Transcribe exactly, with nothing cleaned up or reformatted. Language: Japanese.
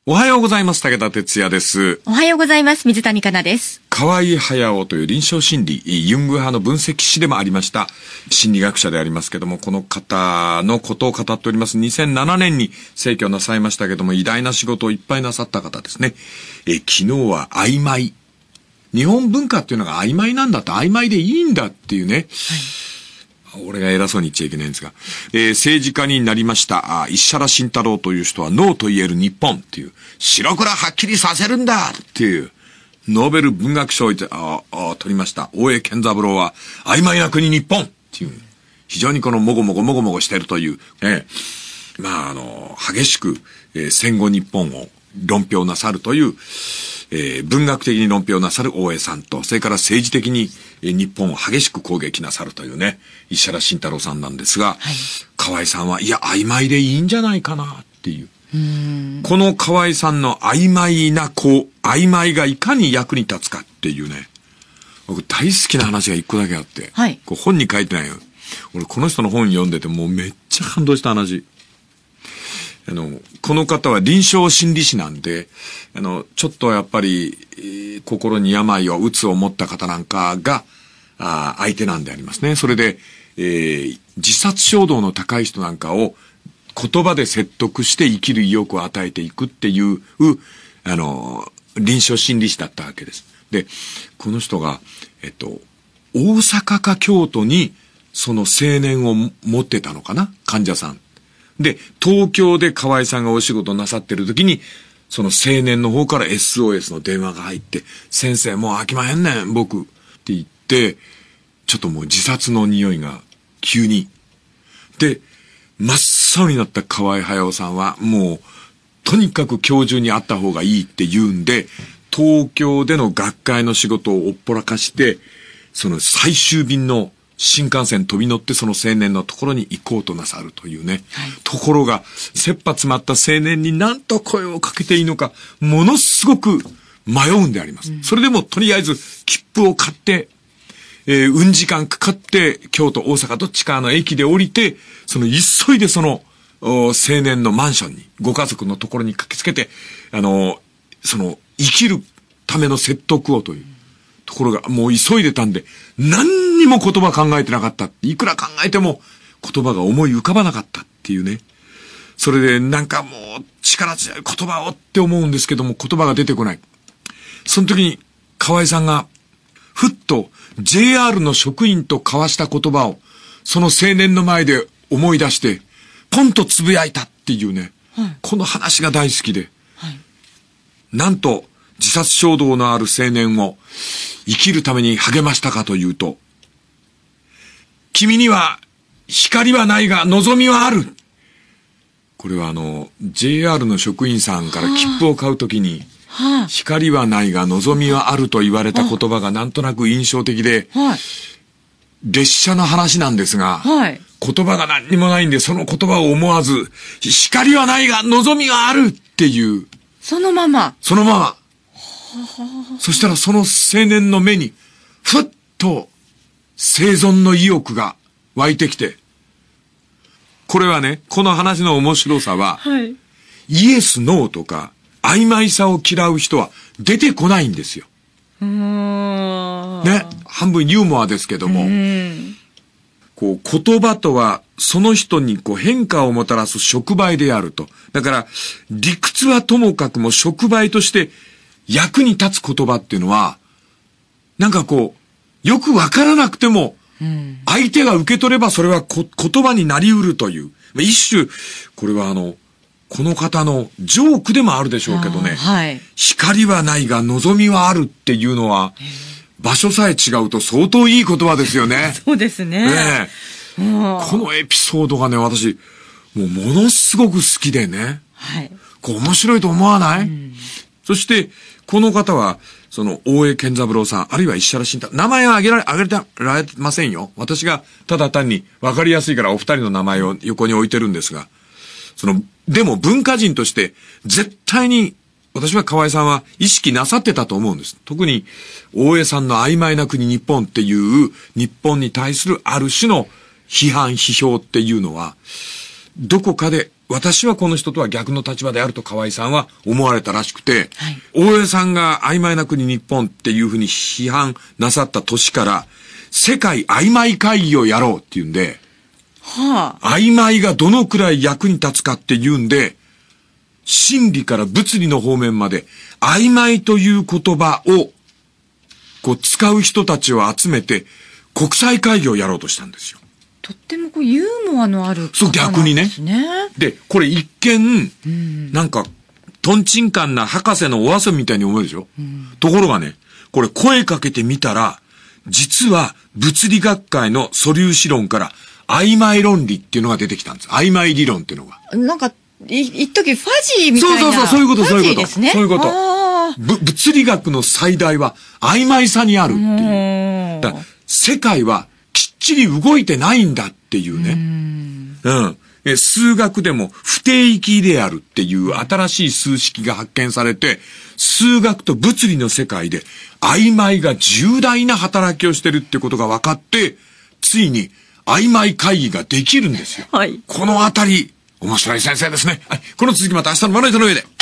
おはようございます。武田哲也です。 おはようございます。水谷香奈です。 河合隼という臨床心理、ユング派の分析師でもありました。心理学者でありますけども、この方のことを語っております。にせんななねんに逝去なさいましたけども、偉大な仕事をいっぱいなさった方ですね。え昨日は曖昧。日本文化っていうのが曖昧なんだって、曖昧でいいんだっていうね。はい俺が偉そうに言っちゃいけないんですが、えー、政治家になりました石原慎太郎という人はノーと言える日本っていう白黒はっきりさせるんだっていうノーベル文学賞をああ取りました大江健三郎は曖昧な国日本っていう非常にこのもごもごもごもごしてるという、えー、まああの激しく、えー、戦後日本を論評なさるという、えー、文学的に論評なさる大江さんと、それから政治的に、えー、日本を激しく攻撃なさるというね、石原慎太郎さんなんですが、はい、河合さんはいや、曖昧でいいんじゃないかなっていう。うーんこの河合さんの曖昧なこう、曖昧がいかに役に立つかっていうね、僕大好きな話が一個だけあって、はい、こう本に書いてないよ。俺この人の本読んでてもうめっちゃ感動した話。あの、この方は臨床心理士なんで、あの、ちょっとやっぱり、えー、心に病をうつを持った方なんかが、あ相手なんでありますね。それで、えー、自殺衝動の高い人なんかを言葉で説得して生きる意欲を与えていくっていう、あの、臨床心理士だったわけです。で、この人が、えっと、大阪か京都にその青年を持ってたのかな患者さん。で、東京で河合さんがお仕事なさってる時に、その青年の方から エスオーエス の電話が入って、先生もう飽きまへんねん、僕。って言って、ちょっともう自殺の匂いが急に。で、真っ青になった河合隼さんは、もう、とにかく今日中に会った方がいいって言うんで、東京での学会の仕事をおっぽらかして、その最終便の新幹線飛び乗ってその青年のところに行こうとなさるというね。はい、ところが、切羽詰まった青年に何と声をかけていいのか、ものすごく迷うんであります。うん、それでもとりあえず切符を買って、えー、うん時間かかって、京都、大阪どっちかの駅で降りて、その急いでその、青年のマンションに、ご家族のところに駆けつけて、あの、その、生きるための説得をという。ところが、もう急いでたんで、何にも言葉考えてなかった。いくら考えても言葉が思い浮かばなかったっていうね。それでなんかもう力強い言葉をって思うんですけども、言葉が出てこない。その時に河合さんが、ふっと ジェイアール の職員と交わした言葉を、その青年の前で思い出して、ポンとつぶやいたっていうね。はい、この話が大好きで。はい、なんと、自殺衝動のある青年を生きるために励ましたかというと、君には光はないが望みはある。これはあの、ジェイアール の職員さんから切符を買うときに、はあ、光はないが望みはあると言われた言葉がなんとなく印象的で、はい、列車の話なんですが、はい、言葉が何にもないんで、その言葉を思わず、光はないが望みはあるっていう。 そのまま。 そのまま。そしたらその青年の目に、ふっと生存の意欲が湧いてきて、これはね、この話の面白さは、はい、イエス、ノーとか曖昧さを嫌う人は出てこないんですよ。うーんね、半分ユーモアですけども、うんこう言葉とはその人にこう変化をもたらす触媒であると。だから理屈はともかくも触媒として役に立つ言葉っていうのは、なんかこう、よくわからなくても、相手が受け取ればそれはこ言葉になり得るという。一種、これはあの、この方のジョークでもあるでしょうけどね。はい、光はないが望みはあるっていうのは、場所さえ違うと相当いい言葉ですよね。 そうですね。ねえこのエピソードがね、私、もうものすごく好きでね。はい、こう面白いと思わない？うん、そして、この方は、その、大江健三郎さん、あるいは石原慎太郎、名前は挙げられ、挙げられませんよ。私が、ただ単に分かりやすいからお二人の名前を横に置いてるんですが、その、でも文化人として、絶対に、私は河合さんは意識なさってたと思うんです。特に、大江さんの曖昧な国日本っていう、日本に対するある種の批判、批評っていうのは、どこかで私はこの人とは逆の立場であると河合さんは思われたらしくて、 はい、 大江さんが曖昧な国日本っていうふうに批判なさった年から、世界曖昧会議をやろうっていうんで、 はあ、 曖昧がどのくらい役に立つかっていうんで、心理から物理の方面まで曖昧という言葉をこう使う人たちを集めて国際会議をやろうとしたんですよ。 とってもこうユーモアのあるそう、逆にね。 方なんですね。 で、これ一見、 うん、 なんか、トンチンカンな博士のお遊びみたいに思えるでしょ、うん、ところがね、これ声かけてみたら、実は物理学会の素粒子論から曖昧論理っていうのが出てきたんです。曖昧理論っていうのが。 なんか、い、一時ファジーみたいな。 そうそうそう、そういうこと、そういうこと。 ですね、 そういうこと。ぶ、物理学の最大は曖昧さにあるっていう。だから世界はきっちり動いてないんだっていうね。うん。うんえ数学でも不定域であるっていう新しい数式が発見されて、数学と物理の世界で曖昧が重大な働きをしてるってことが分かって、ついに曖昧会議ができるんですよ。 はい。 このあたり、面白い先生ですね。はい。この続きまた明日のまな板の上で。